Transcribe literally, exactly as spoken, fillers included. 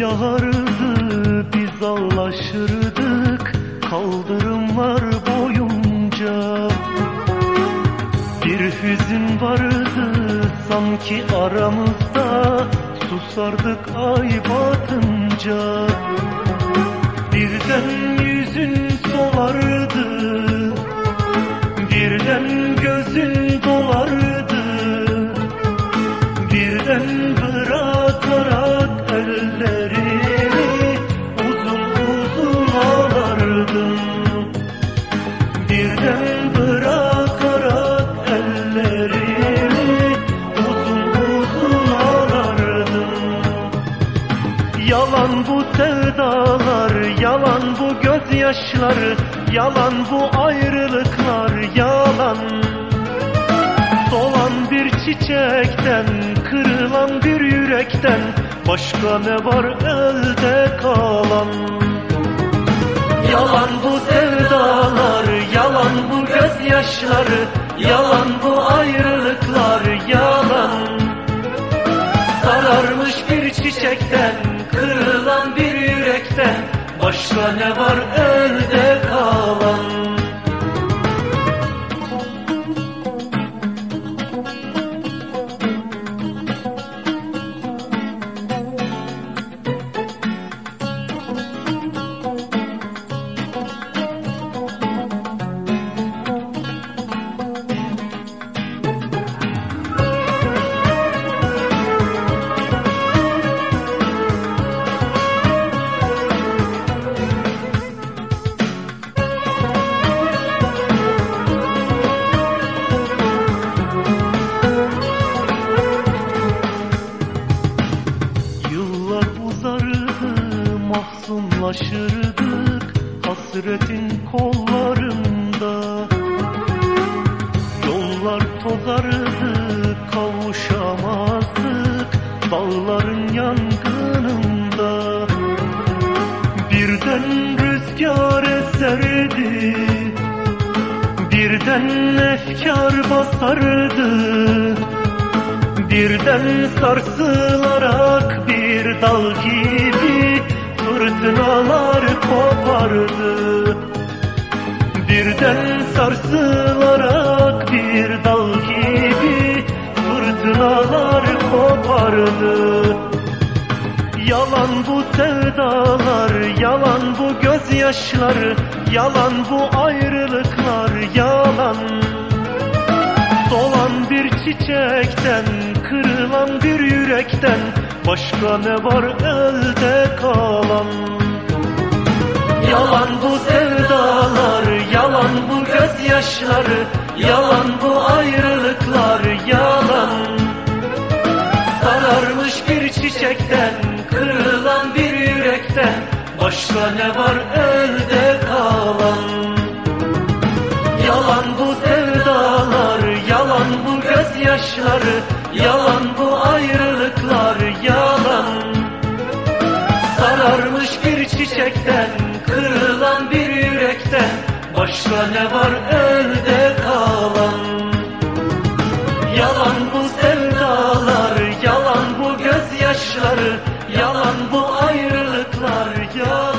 yağardı, biz ağlaşırdık kaldırımlar boyunca. Bir hüzün vardı sanki aramızda, susardık ay batınca. Birden yüzün solardı, birden gözün dolardı, birden bırakarak ellerini uzun uzun ağlardın. Birden bırakarak ellerini uzun uzun ağlardın. Yalan bu sevdalar, yalan bu gözyaşları, yalan bu ayrılıklar, yalan. Solan bir çiçekten, kırılan bir yürekten başka ne var elde kalan? Yalan bu sevdalar, yalan bu gözyaşları, yalan bu ayrılıklar, yalan. Sararmış bir çiçekten, kırılan bir yürekten başka ne var elde kalan? Mahzunlaşırdık hasretin kollarında. Yollar tozardı, kavuşamazdık dağların yangınında. Birden rüzgar eserdi, birden efkar basardı, birden sarsılarak bir dal gibi fırtınalar kopardı. Birden sarsılarak bir dal gibi fırtınalar kopardı. Yalan bu sevdalar, yalan bu gözyaşları, yalan bu ayrılıklar, yalan. Solan bir çiçekten, kırılan bir yürekten başka ne var elde kalan? Yalan bu sevdalar, yalan bu gözyaşları, yalan bu ayrılıklar, yalan. Sararmış bir çiçekten, kırılan bir yürekten başka ne var elde kalan? Yalan bu sevdalar, yalan bu gözyaşları, yalan bu ayrılıklar, yalan. Sararmış bir çiçekten, kırılan bir yürekten başka ne var elde kalan? Yalan bu sevdalar, yalan bu gözyaşları, yalan bu ayrılıklar, yalan.